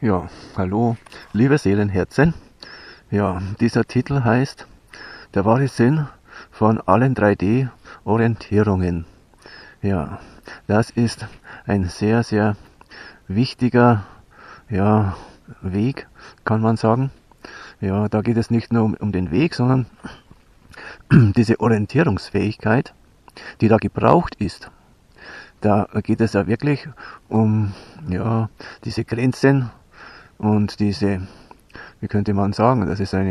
Ja, hallo, liebe Seelenherzen. Ja, dieser Titel heißt Der wahre Sinn von allen 3D-Orientierungen. Ja, das ist ein sehr, sehr wichtiger Weg, kann man sagen. Ja, da geht es nicht nur um den Weg, sondern diese Orientierungsfähigkeit, die da gebraucht ist. Da geht es ja wirklich um diese Grenzen und diese, wie könnte man sagen,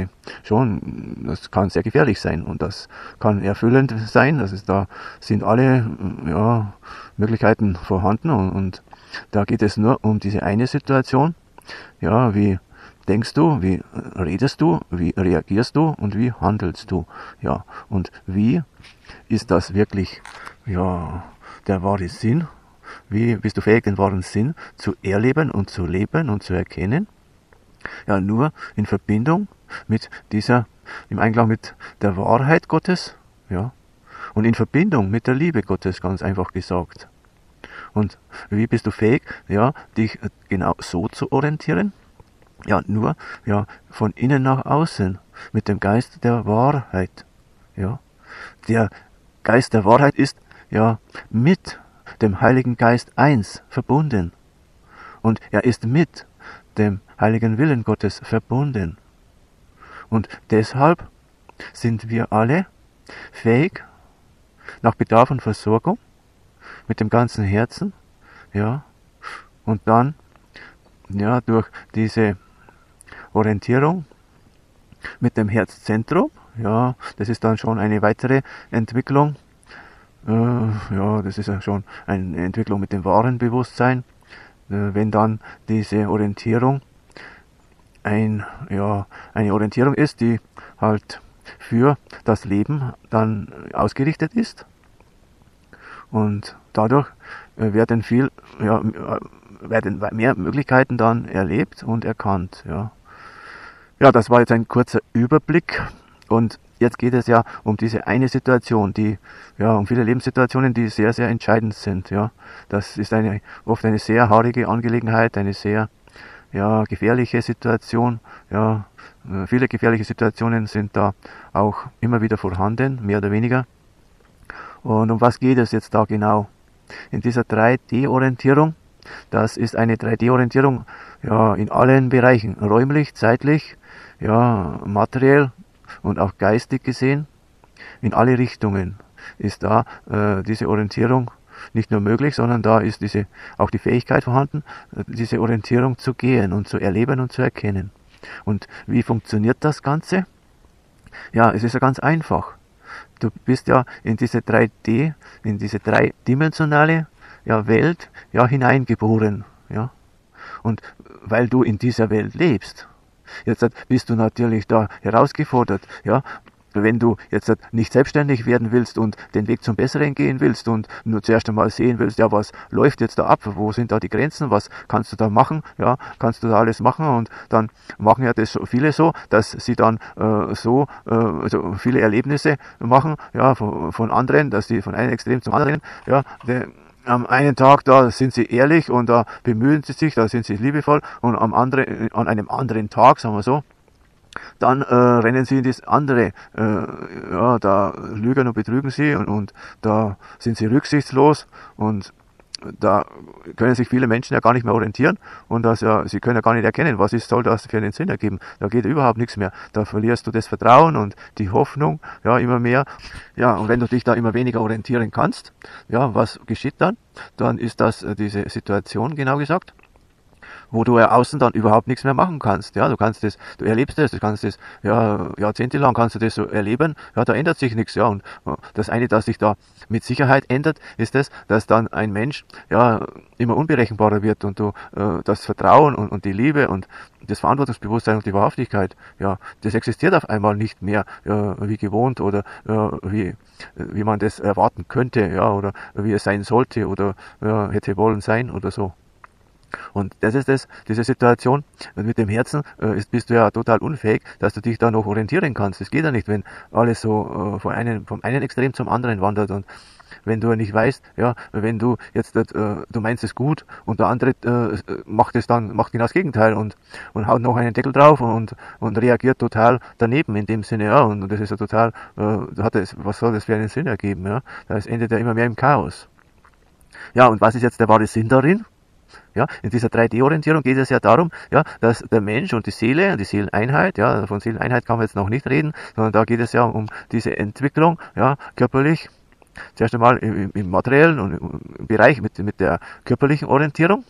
das kann sehr gefährlich sein und das kann erfüllend sein. Da sind alle Möglichkeiten vorhanden und da geht es nur um diese eine Situation. Ja, wie denkst du, wie redest du, wie reagierst du und wie handelst du? Ja, und wie ist das wirklich, der wahre Sinn? Wie bist du fähig, den wahren Sinn zu erleben und zu leben und zu erkennen? Ja, nur in Verbindung mit im Einklang mit der Wahrheit Gottes, ja, und in Verbindung mit der Liebe Gottes, ganz einfach gesagt. Und wie bist du fähig, dich genau so zu orientieren? Ja, nur, von innen nach außen, mit dem Geist der Wahrheit, ja. Der Geist der Wahrheit ist, mit dem Heiligen Geist eins verbunden. Und er ist mit dem heiligen Willen Gottes verbunden. Und deshalb sind wir alle fähig, nach Bedarf und Versorgung, mit dem ganzen Herzen, und dann, durch diese Orientierung mit dem Herzzentrum, das ist dann schon eine weitere Entwicklung, das ist ja schon eine Entwicklung mit dem wahren Bewusstsein, wenn dann diese Orientierung eine Orientierung ist, die halt für das Leben dann ausgerichtet ist und dadurch werden mehr Möglichkeiten dann erlebt und erkannt. Ja, das war jetzt ein kurzer Überblick und jetzt geht es ja um diese eine Situation, um viele Lebenssituationen, die sehr, sehr entscheidend sind. Ja, das ist oft eine sehr haarige Angelegenheit, eine sehr gefährliche Situation. Ja, viele gefährliche Situationen sind da auch immer wieder vorhanden, mehr oder weniger. Und um was geht es jetzt da genau? In dieser 3D-Orientierung, das ist eine 3D-Orientierung in allen Bereichen, räumlich, zeitlich, materiell und auch geistig gesehen, in alle Richtungen ist da diese Orientierung nicht nur möglich, sondern da ist auch die Fähigkeit vorhanden, diese Orientierung zu gehen und zu erleben und zu erkennen. Und wie funktioniert das Ganze? Ja, es ist ja ganz einfach. Du bist ja in diese 3D, in diese dreidimensionale Welt hineingeboren. Ja? Und weil du in dieser Welt lebst, jetzt bist du natürlich da herausgefordert, wenn du jetzt nicht selbstständig werden willst und den Weg zum Besseren gehen willst und nur zuerst einmal sehen willst, was läuft jetzt da ab, wo sind da die Grenzen, was kannst du da machen, kannst du da alles machen und dann machen ja das viele so, dass sie dann also viele Erlebnisse machen, von anderen, dass sie von einem Extrem zum anderen, am einen Tag, da sind sie ehrlich und da bemühen sie sich, da sind sie liebevoll und an einem anderen Tag, sagen wir so, dann rennen sie in das andere, da lügen und betrügen sie und da sind sie rücksichtslos und da können sich viele Menschen ja gar nicht mehr orientieren und sie können ja gar nicht erkennen, soll das für einen Sinn ergeben. Da geht überhaupt nichts mehr. Da verlierst du das Vertrauen und die Hoffnung, immer mehr. Ja, und wenn du dich da immer weniger orientieren kannst, was geschieht dann? Dann ist das diese Situation, genau gesagt, wo du außen dann überhaupt nichts mehr machen kannst. Ja, du erlebst das, du kannst das, jahrzehntelang kannst du das so erleben, da ändert sich nichts, und das eine, das sich da mit Sicherheit ändert, ist das, dass dann ein Mensch, immer unberechenbarer wird und du, das Vertrauen und die Liebe und das Verantwortungsbewusstsein und die Wahrhaftigkeit, das existiert auf einmal nicht mehr, wie gewohnt oder, wie man das erwarten könnte, oder wie es sein sollte oder, hätte wollen sein oder so. Und das ist diese Situation mit dem Herzen, bist du ja total unfähig, dass du dich da noch orientieren kannst. Das geht ja nicht, wenn alles so vom einen Extrem zum anderen wandert. Und wenn du nicht weißt, ja, wenn du jetzt, du meinst es gut und der andere macht genau das Gegenteil und haut noch einen Deckel drauf und reagiert total daneben in dem Sinne, ja, und das ist ja total, was soll das für einen Sinn ergeben, ja, das endet ja immer mehr im Chaos. Ja, und was ist jetzt der wahre Sinn darin? Ja, in dieser 3D-Orientierung geht es ja darum, ja, dass der Mensch und die Seele, die Seeleneinheit, ja, von Seeleneinheit kann man jetzt noch nicht reden, sondern da geht es ja um diese Entwicklung, ja, körperlich, zuerst einmal im materiellen und im Bereich mit der körperlichen Orientierung.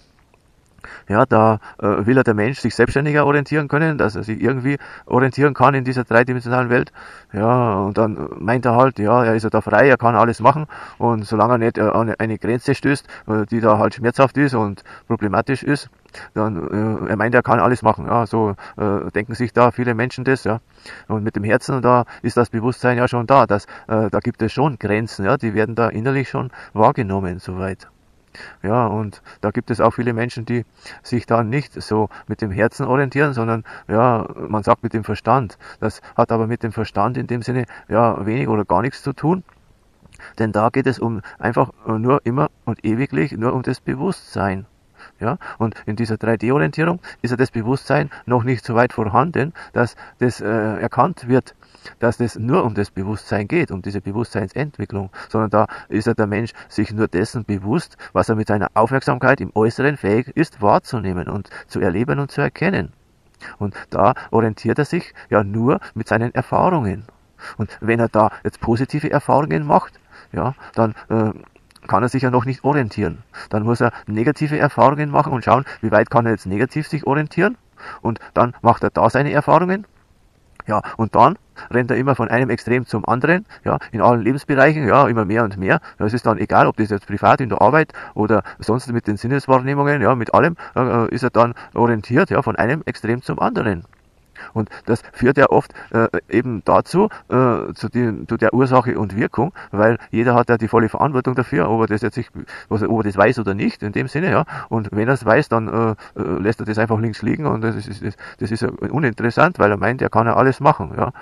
Ja, da will ja der Mensch sich selbstständiger orientieren können, dass er sich irgendwie orientieren kann in dieser dreidimensionalen Welt. Ja, und dann meint er halt, ja, er ist ja da frei, er kann alles machen und solange er nicht an eine Grenze stößt, die da halt schmerzhaft ist und problematisch ist, dann er meint, er kann alles machen. Ja, so denken sich da viele Menschen das, ja. Und mit dem Herzen, da ist das Bewusstsein ja schon da, dass da gibt es schon Grenzen, ja, die werden da innerlich schon wahrgenommen, soweit. Ja, und da gibt es auch viele Menschen, die sich da nicht so mit dem Herzen orientieren, sondern, ja, man sagt mit dem Verstand. Das hat aber mit dem Verstand in dem Sinne, ja, wenig oder gar nichts zu tun. Denn da geht es einfach nur immer und ewiglich nur um das Bewusstsein. Ja, und in dieser 3D-Orientierung ist ja das Bewusstsein noch nicht so weit vorhanden, dass das erkannt wird, dass es nur um das Bewusstsein geht, um diese Bewusstseinsentwicklung, sondern da ist ja der Mensch sich nur dessen bewusst, was er mit seiner Aufmerksamkeit im Äußeren fähig ist wahrzunehmen und zu erleben und zu erkennen. Und da orientiert er sich ja nur mit seinen Erfahrungen. Und wenn er da jetzt positive Erfahrungen macht, ja, dann kann er sich ja noch nicht orientieren. Dann muss er negative Erfahrungen machen und schauen, wie weit kann er jetzt negativ sich orientieren. Und dann macht er da seine Erfahrungen. Ja, und dann rennt er immer von einem Extrem zum anderen, ja, in allen Lebensbereichen, ja, immer mehr und mehr. Ja, es ist dann egal, ob das jetzt privat in der Arbeit oder sonst mit den Sinneswahrnehmungen, ja, mit allem ist er dann orientiert, ja, von einem Extrem zum anderen. Und das führt ja oft eben dazu, zu der Ursache und Wirkung, weil jeder hat ja die volle Verantwortung dafür, ob er das jetzt ob er das weiß oder nicht, in dem Sinne, ja. Und wenn er es weiß, dann lässt er das einfach links liegen und das ist ja uninteressant, weil er meint, er kann ja alles machen, ja.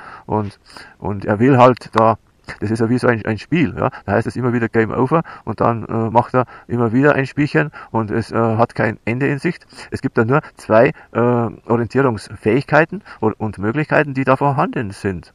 Und er will halt da. Das ist ja wie so ein Spiel, ja. Da heißt es immer wieder Game Over und dann macht er immer wieder ein Spielchen und es hat kein Ende in Sicht. Es gibt da nur zwei Orientierungsfähigkeiten und Möglichkeiten, die da vorhanden sind.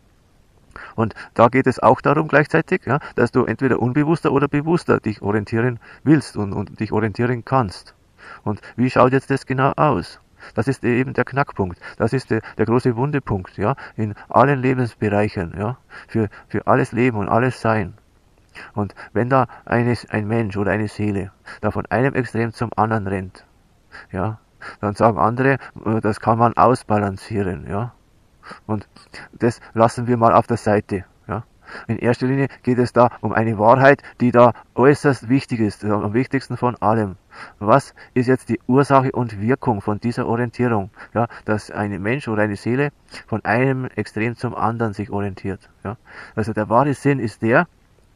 Und da geht es auch darum gleichzeitig, ja, dass du entweder unbewusster oder bewusster dich orientieren willst und dich orientieren kannst. Und wie schaut jetzt das genau aus? Das ist eben der Knackpunkt. Das ist der große Wundepunkt, ja, in allen Lebensbereichen, ja, für alles Leben und alles Sein. Und wenn da ein Mensch oder eine Seele da von einem Extrem zum anderen rennt, ja, dann sagen andere, das kann man ausbalancieren, ja. Und das lassen wir mal auf der Seite, ja. In erster Linie geht es da um eine Wahrheit, die da äußerst wichtig ist, am wichtigsten von allem. Was ist jetzt die Ursache und Wirkung von dieser Orientierung? Ja, dass ein Mensch oder eine Seele von einem Extrem zum anderen sich orientiert. Ja, also der wahre Sinn ist der,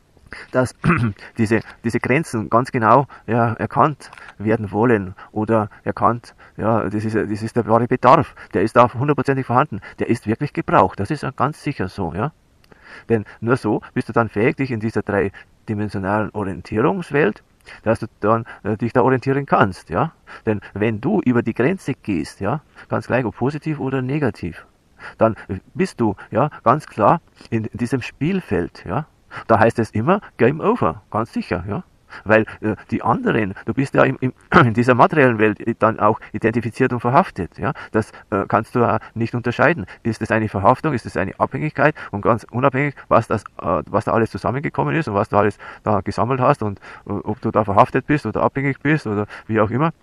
dass diese Grenzen ganz genau, ja, erkannt werden wollen oder erkannt, ja, das ist der wahre Bedarf. Der ist da hundertprozentig vorhanden. Der ist wirklich gebraucht. Das ist ganz sicher so, ja. Denn nur so bist du dann fähig, dich in dieser dreidimensionalen Orientierungswelt, dass du dann dich da orientieren kannst, ja. Denn wenn du über die Grenze gehst, ja, ganz gleich ob positiv oder negativ, dann bist du, ja, ganz klar in diesem Spielfeld, ja. Da heißt es immer Game Over, ganz sicher, ja. Weil die anderen, du bist ja in dieser materiellen Welt dann auch identifiziert und verhaftet. Ja? Das kannst du nicht unterscheiden. Ist es eine Verhaftung, ist es eine Abhängigkeit und ganz unabhängig, was da alles zusammengekommen ist und was du alles da gesammelt hast und ob du da verhaftet bist oder abhängig bist oder wie auch immer.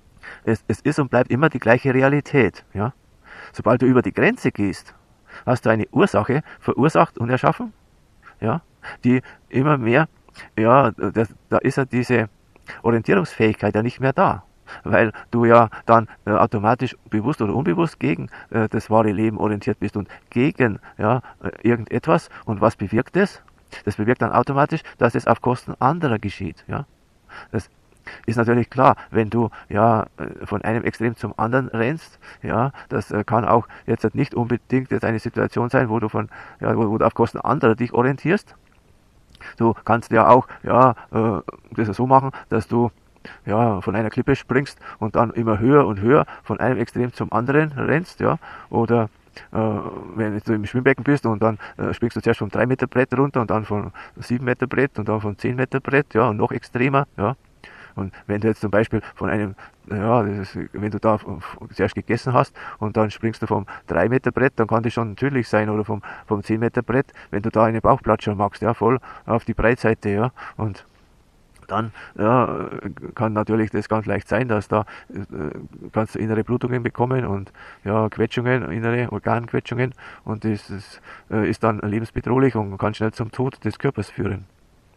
Es ist und bleibt immer die gleiche Realität. Ja? Sobald du über die Grenze gehst, hast du eine Ursache verursacht und erschaffen, ja? Die immer mehr, ja, da ist ja diese Orientierungsfähigkeit ja nicht mehr da, weil du ja dann automatisch bewusst oder unbewusst gegen das wahre Leben orientiert bist und gegen, ja, irgendetwas. Und was bewirkt es? Das bewirkt dann automatisch, dass es auf Kosten anderer geschieht. Ja? Das ist natürlich klar, wenn du ja von einem Extrem zum anderen rennst, ja, das kann auch jetzt nicht unbedingt jetzt eine Situation sein, wo du wo du auf Kosten anderer dich orientierst. Du kannst ja auch das so machen, dass du von einer Klippe springst und dann immer höher und höher von einem Extrem zum anderen rennst, ja, oder wenn du im Schwimmbecken bist und dann springst du zuerst vom 3 Meter Brett runter und dann von 7 Meter Brett und dann von 10 Meter Brett, ja, und noch extremer, ja. Und wenn du jetzt zum Beispiel von einem, wenn du da zuerst gegessen hast und dann springst du vom 3 Meter Brett, dann kann das schon tödlich sein, oder vom 10 Meter Brett, wenn du da eine Bauchplatscher machst, ja, voll auf die Breitseite, ja, und dann kann natürlich das ganz leicht sein, dass da kannst du innere Blutungen bekommen und Quetschungen, innere Organquetschungen, und das ist dann lebensbedrohlich und kann schnell zum Tod des Körpers führen.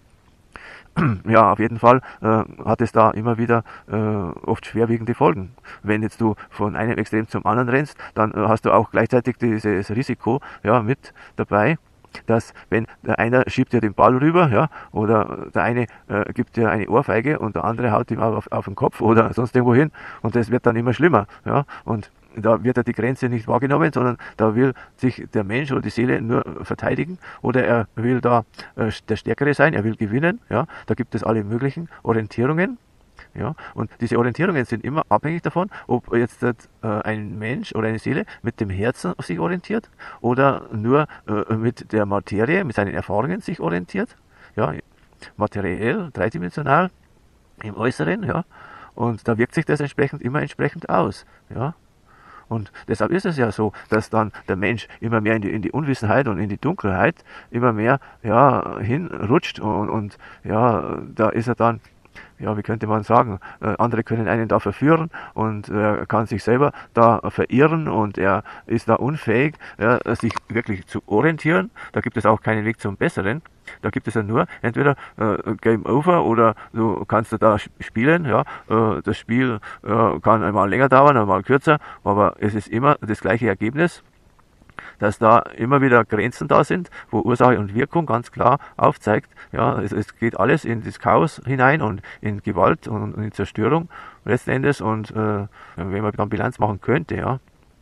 Ja, auf jeden Fall hat es da immer wieder oft schwerwiegende Folgen. Wenn jetzt du von einem Extrem zum anderen rennst, dann hast du auch gleichzeitig dieses Risiko mit dabei, dass wenn der eine schiebt dir den Ball rüber, ja, oder der eine gibt dir eine Ohrfeige und der andere haut ihm auf den Kopf oder sonst irgendwo hin, und das wird dann immer schlimmer, ja, und da wird die Grenze nicht wahrgenommen, sondern da will sich der Mensch oder die Seele nur verteidigen, oder er will da der Stärkere sein, er will gewinnen, ja, da gibt es alle möglichen Orientierungen. Ja, und diese Orientierungen sind immer abhängig davon, ob jetzt ein Mensch oder eine Seele mit dem Herzen sich orientiert oder nur mit der Materie, mit seinen Erfahrungen sich orientiert. Ja, materiell, dreidimensional, im Äußeren, ja. Und da wirkt sich das immer entsprechend aus. Ja. Und deshalb ist es ja so, dass dann der Mensch immer mehr in die Unwissenheit und in die Dunkelheit immer mehr hinrutscht, und da ist er dann, wie könnte man sagen, andere können einen da verführen und er kann sich selber da verirren und er ist da unfähig, sich wirklich zu orientieren. Da gibt es auch keinen Weg zum Besseren. Da gibt es ja nur entweder Game Over oder du kannst da spielen. Ja, das Spiel kann einmal länger dauern, einmal kürzer, aber es ist immer das gleiche Ergebnis, dass da immer wieder Grenzen da sind, wo Ursache und Wirkung ganz klar aufzeigt. Ja, es geht alles in das Chaos hinein und in Gewalt und in Zerstörung letzten Endes. Und wenn man dann Bilanz machen könnte, ja,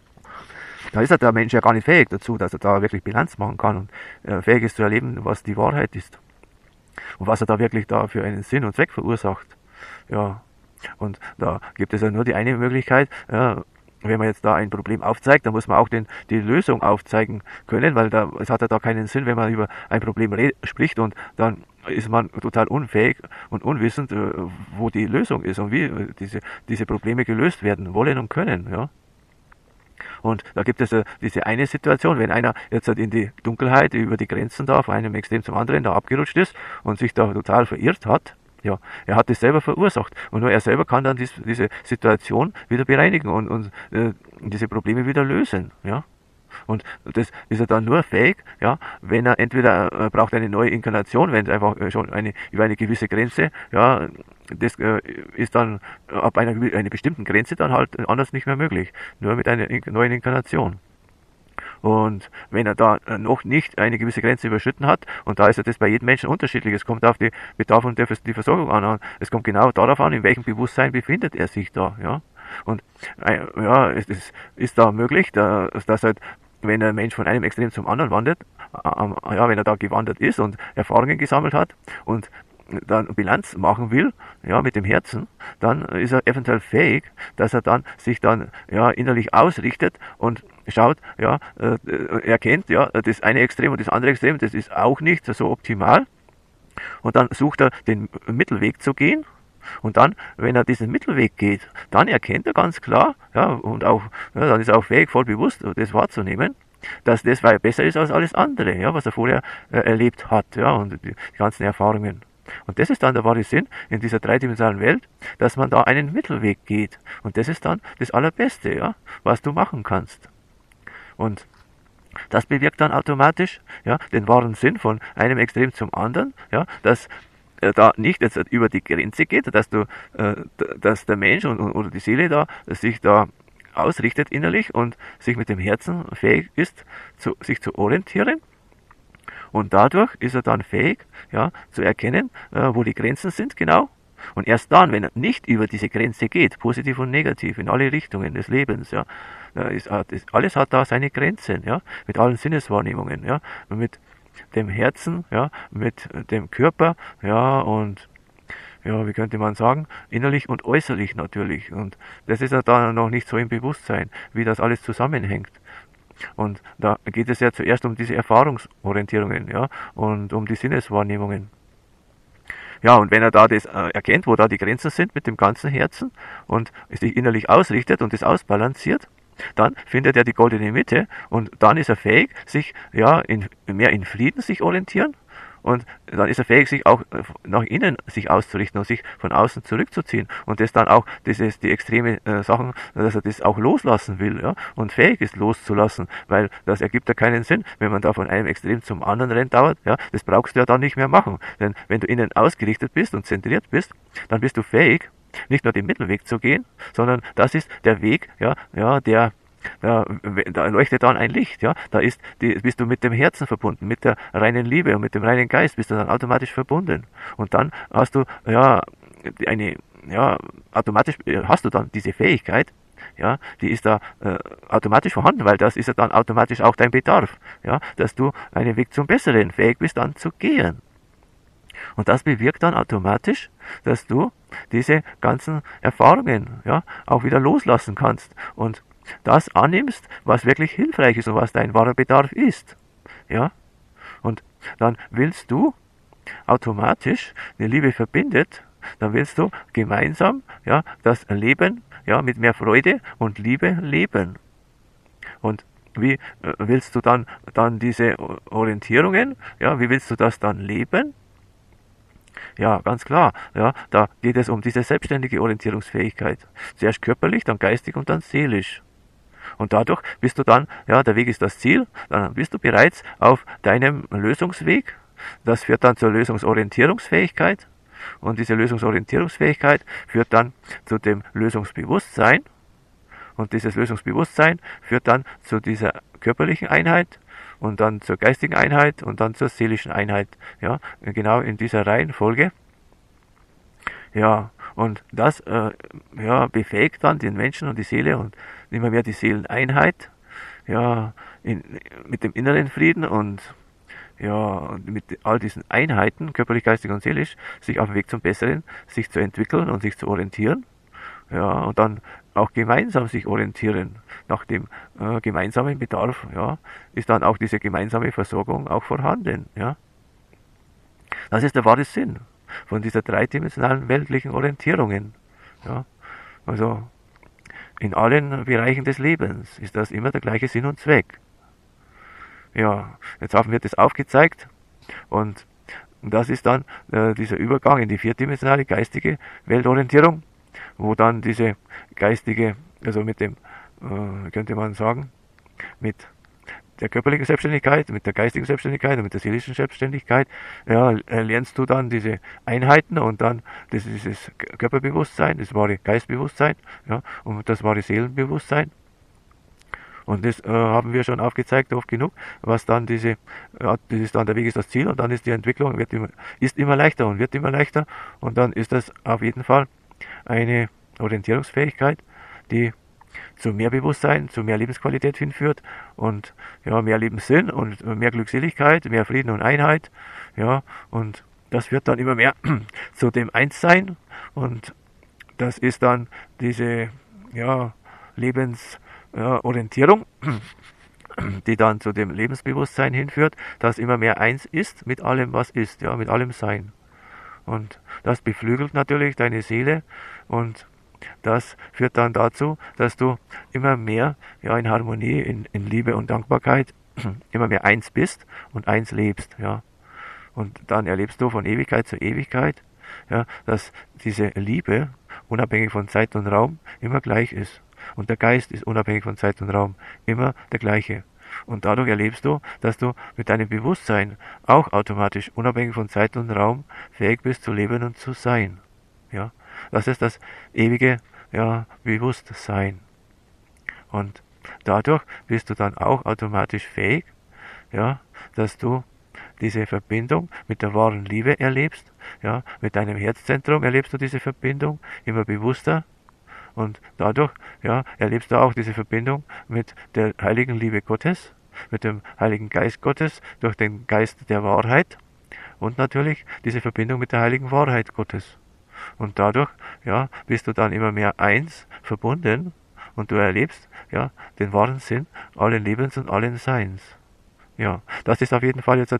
da ist der Mensch ja gar nicht fähig dazu, dass er da wirklich Bilanz machen kann und fähig ist zu erleben, was die Wahrheit ist und was er da wirklich da für einen Sinn und Zweck verursacht. Ja, und da gibt es ja nur die eine Möglichkeit. Ja, wenn man jetzt da ein Problem aufzeigt, dann muss man auch die Lösung aufzeigen können, weil es hat ja da keinen Sinn, wenn man über ein Problem spricht und dann ist man total unfähig und unwissend, wo die Lösung ist und wie diese Probleme gelöst werden wollen und können. Ja. Und da gibt es diese eine Situation, wenn einer jetzt in die Dunkelheit über die Grenzen da von einem Extrem zum anderen da abgerutscht ist und sich da total verirrt hat. Ja, er hat es selber verursacht und nur er selber kann dann diese Situation wieder bereinigen und diese Probleme wieder lösen. Ja. Und das ist er dann nur fähig, ja, wenn er entweder braucht eine neue Inkarnation, wenn es einfach schon über eine gewisse Grenze, ja, das ist dann ab einer bestimmten Grenze dann halt anders nicht mehr möglich, nur mit einer neuen Inkarnation. Und wenn er da noch nicht eine gewisse Grenze überschritten hat, und da ist ja das bei jedem Menschen unterschiedlich, es kommt auf die Bedarf und die Versorgung an, es kommt genau darauf an, in welchem Bewusstsein befindet er sich da, ja. Und es ist da möglich, dass halt, wenn ein Mensch von einem Extrem zum anderen wandert, wenn er da gewandert ist und Erfahrungen gesammelt hat und dann Bilanz machen will, ja, mit dem Herzen, dann ist er eventuell fähig, dass er dann sich dann innerlich ausrichtet und schaut, erkennt, das eine Extrem und das andere Extrem, das ist auch nicht so optimal, und dann sucht er den Mittelweg zu gehen. Und dann, wenn er diesen Mittelweg geht, dann erkennt er ganz klar, und auch, dann ist er auch fähig, voll bewusst das wahrzunehmen, dass das besser ist als alles andere, was er vorher erlebt hat, und die ganzen Erfahrungen. Und das ist dann der wahre Sinn in dieser dreidimensionalen Welt, dass man da einen Mittelweg geht. Und das ist dann das Allerbeste, was du machen kannst. Und das bewirkt dann automatisch den wahren Sinn von einem Extrem zum anderen, dass da nicht jetzt über die Grenze geht, dass der Mensch oder die Seele da sich da ausrichtet innerlich und sich mit dem Herzen fähig ist, sich zu orientieren. Und dadurch ist er dann fähig, zu erkennen, wo die Grenzen sind, genau. Und erst dann, wenn er nicht über diese Grenze geht, positiv und negativ, in alle Richtungen des Lebens, alles hat da seine Grenzen, mit allen Sinneswahrnehmungen, mit dem Herzen, ja, mit dem Körper, ja, und ja, wie könnte man sagen, innerlich und äußerlich natürlich. Und das ist ja da noch nicht so im Bewusstsein, wie das alles zusammenhängt. Und da geht es ja zuerst um diese Erfahrungsorientierungen, ja, und um die Sinneswahrnehmungen. Ja, und wenn er da das erkennt, wo da die Grenzen sind mit dem ganzen Herzen und sich innerlich ausrichtet und das ausbalanciert, dann findet er die goldene Mitte und dann ist er fähig, sich ja mehr in Frieden sich orientieren und dann ist er fähig, sich auch nach innen sich auszurichten und sich von außen zurückzuziehen und das dann auch die extreme Sachen, dass er das auch loslassen will, ja, und fähig ist loszulassen, weil das ergibt ja keinen Sinn, wenn man da von einem Extrem zum anderen rennt dauert, ja, das brauchst du ja dann nicht mehr machen, denn wenn du innen ausgerichtet bist und zentriert bist, dann bist du fähig, nicht nur den Mittelweg zu gehen, sondern das ist der Weg, der da leuchtet dann ein Licht, ja, bist du mit dem Herzen verbunden, mit der reinen Liebe und mit dem reinen Geist bist du dann automatisch verbunden. Und dann hast du, automatisch hast du dann diese Fähigkeit, ja, die ist da automatisch vorhanden, weil das ist ja dann automatisch auch dein Bedarf, ja, dass du einen Weg zum Besseren fähig bist, dann zu gehen. Und das bewirkt dann automatisch, dass du diese ganzen Erfahrungen, ja, auch wieder loslassen kannst und das annimmst, was wirklich hilfreich ist und was dein wahrer Bedarf ist. Ja? Und dann willst du automatisch, die Liebe verbindet, dann willst du gemeinsam, ja, das Leben, ja, mit mehr Freude und Liebe leben. Und wie willst du dann diese Orientierungen, ja, wie willst du das dann leben? Ja, ganz klar, ja, da geht es um diese selbstständige Orientierungsfähigkeit. Zuerst körperlich, dann geistig und dann seelisch. Und dadurch bist du dann, ja, der Weg ist das Ziel, dann bist du bereits auf deinem Lösungsweg. Das führt dann zur Lösungsorientierungsfähigkeit. Und diese Lösungsorientierungsfähigkeit führt dann zu dem Lösungsbewusstsein. Und dieses Lösungsbewusstsein führt dann zu dieser körperlichen Einheit und dann zur geistigen Einheit und dann zur seelischen Einheit. Ja, genau in dieser Reihenfolge. Ja, und das befähigt dann den Menschen und die Seele und immer mehr die Seeleneinheit, ja, mit dem inneren Frieden und ja, mit all diesen Einheiten, körperlich, geistig und seelisch, sich auf dem Weg zum Besseren, sich zu entwickeln und sich zu orientieren, ja, und dann auch gemeinsam sich orientieren. Nach dem gemeinsamen Bedarf, ja, ist dann auch diese gemeinsame Versorgung auch vorhanden, ja. Das ist der wahre Sinn von dieser dreidimensionalen weltlichen Orientierungen. Ja, also in allen Bereichen des Lebens ist das immer der gleiche Sinn und Zweck. Ja, jetzt haben wir das aufgezeigt und das ist dann dieser Übergang in die vierdimensionale geistige Weltorientierung, wo dann diese geistige, also mit dem, könnte man sagen, mit der körperlichen Selbstständigkeit, mit der geistigen Selbstständigkeit und mit der seelischen Selbstständigkeit, ja, lernst du dann diese Einheiten und dann dieses Körperbewusstsein, das wahre Geistbewusstsein, ja, und das wahre Seelenbewusstsein. Und das haben wir schon aufgezeigt, oft genug, was dann das ist dann der Weg ist das Ziel und dann ist die Entwicklung, ist immer leichter und wird immer leichter und dann ist das auf jeden Fall eine Orientierungsfähigkeit, die zu mehr Bewusstsein, zu mehr Lebensqualität hinführt und ja, mehr Lebenssinn und mehr Glückseligkeit, mehr Frieden und Einheit, ja, und das wird dann immer mehr zu dem Einssein und das ist dann diese, ja, Lebensorientierung, die dann zu dem Lebensbewusstsein hinführt, das immer mehr eins ist mit allem, was ist, ja, mit allem Sein. Und das beflügelt natürlich deine Seele und das führt dann dazu, dass du immer mehr, ja, in Harmonie, in Liebe und Dankbarkeit immer mehr eins bist und eins lebst, ja. Und dann erlebst du von Ewigkeit zu Ewigkeit, ja, dass diese Liebe unabhängig von Zeit und Raum immer gleich ist. Und der Geist ist unabhängig von Zeit und Raum immer der gleiche. Und dadurch erlebst du, dass du mit deinem Bewusstsein auch automatisch unabhängig von Zeit und Raum fähig bist zu leben und zu sein. Ja, das ist das ewige, ja, Bewusstsein. Und dadurch bist du dann auch automatisch fähig, ja, dass du diese Verbindung mit der wahren Liebe erlebst, ja, mit deinem Herzzentrum erlebst du diese Verbindung immer bewusster und dadurch, ja, erlebst du auch diese Verbindung mit der heiligen Liebe Gottes mit dem Heiligen Geist Gottes, durch den Geist der Wahrheit und natürlich diese Verbindung mit der heiligen Wahrheit Gottes. Und dadurch, ja, bist du dann immer mehr eins, verbunden, und du erlebst, ja, den wahren Sinn allen Lebens und allen Seins. Ja, das ist auf jeden Fall jetzt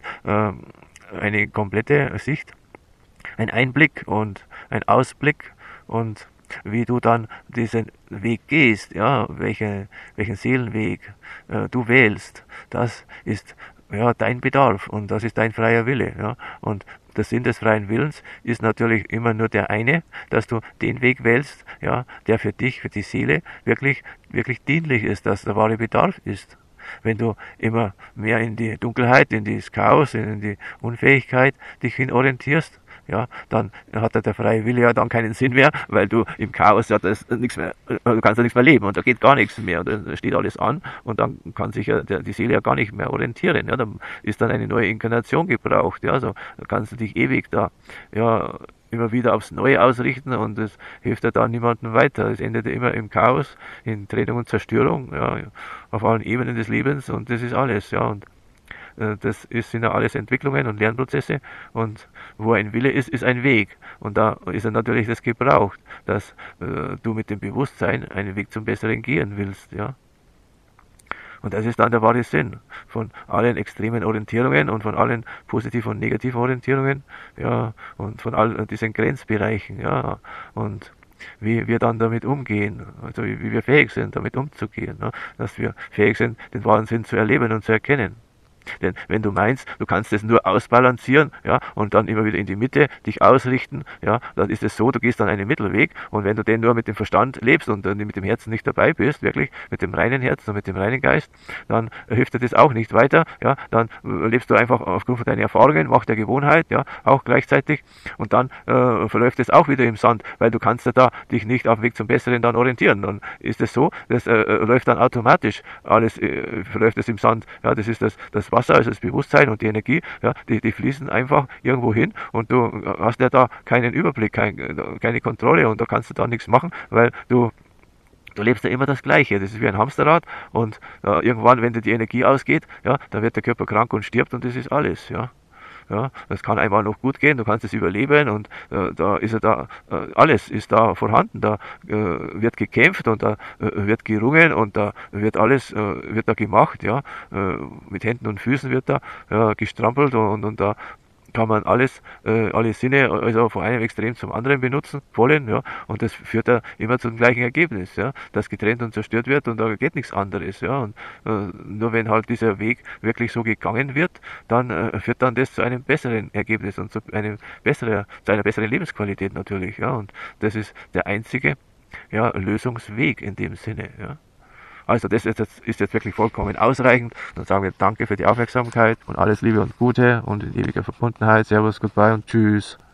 eine komplette Sicht, ein Einblick und ein Ausblick und wie du dann diesen Weg gehst, ja, welchen Seelenweg du wählst, das ist ja dein Bedarf und das ist dein freier Wille, ja, und der Sinn des freien Willens ist natürlich immer nur der eine, dass du den Weg wählst, ja, der für dich, für die Seele wirklich dienlich ist, dass der wahre Bedarf ist. Wenn du immer mehr in die Dunkelheit, in das Chaos, in die Unfähigkeit dich hin orientierst, ja, dann hat der freie Wille ja dann keinen Sinn mehr, weil du im Chaos ja das nichts mehr, du kannst ja nichts mehr leben und da geht gar nichts mehr und da steht alles an und dann kann sich ja die Seele ja gar nicht mehr orientieren, ja, dann ist dann eine neue Inkarnation gebraucht, ja, also da kannst du dich ewig da, ja, immer wieder aufs Neue ausrichten und das hilft ja dann niemandem weiter. Es endet ja immer im Chaos, in Trennung und Zerstörung, ja, auf allen Ebenen des Lebens und das ist alles, ja, und sind ja alles Entwicklungen und Lernprozesse und wo ein Wille ist, ist ein Weg und da ist ja natürlich das gebraucht, dass du mit dem Bewusstsein einen Weg zum Besseren gehen willst, ja. Und das ist dann der wahre Sinn von allen extremen Orientierungen und von allen positiven und negativen Orientierungen, ja, und von all diesen Grenzbereichen, ja, und wie wir dann damit umgehen, also wie wir fähig sind, damit umzugehen, ne? Dass wir fähig sind, den wahren Sinn zu erleben und zu erkennen. Denn wenn du meinst, du kannst es nur ausbalancieren, ja, und dann immer wieder in die Mitte dich ausrichten, ja, dann ist es so, du gehst dann einen Mittelweg und wenn du den nur mit dem Verstand lebst und mit dem Herzen nicht dabei bist, wirklich mit dem reinen Herzen und mit dem reinen Geist, dann hilft dir das auch nicht weiter, ja, dann lebst du einfach aufgrund von deinen Erfahrungen, Macht der Gewohnheit, ja, auch gleichzeitig und dann verläuft es auch wieder im Sand, weil du kannst ja da dich nicht auf dem Weg zum Besseren dann orientieren. Dann ist es so, das läuft dann automatisch, alles verläuft es im Sand, ja, das ist das Wasser, also das Bewusstsein und die Energie, ja, die fließen einfach irgendwo hin und du hast ja da keinen Überblick, keine Kontrolle und da kannst du da nichts machen, weil du lebst ja immer das Gleiche. Das ist wie ein Hamsterrad und irgendwann, wenn dir die Energie ausgeht, ja, dann wird der Körper krank und stirbt und das ist alles, ja. Ja, das kann einmal noch gut gehen, du kannst es überleben und da ist alles ist da vorhanden, da wird gekämpft und da wird gerungen und da wird alles wird da gemacht, ja, mit Händen und Füßen wird da gestrampelt und da kann man alle Sinne, also von einem Extrem zum anderen benutzen wollen, ja, und das führt da immer zum gleichen Ergebnis, ja, dass getrennt und zerstört wird und da geht nichts anderes, ja, und nur wenn halt dieser Weg wirklich so gegangen wird, dann führt dann das zu einem besseren Ergebnis und zu einer besseren Lebensqualität natürlich, ja, und das ist der einzige, ja, Lösungsweg in dem Sinne, ja. Also das ist jetzt wirklich vollkommen ausreichend. Dann sagen wir danke für die Aufmerksamkeit und alles Liebe und Gute und in ewiger Verbundenheit. Servus, goodbye und tschüss.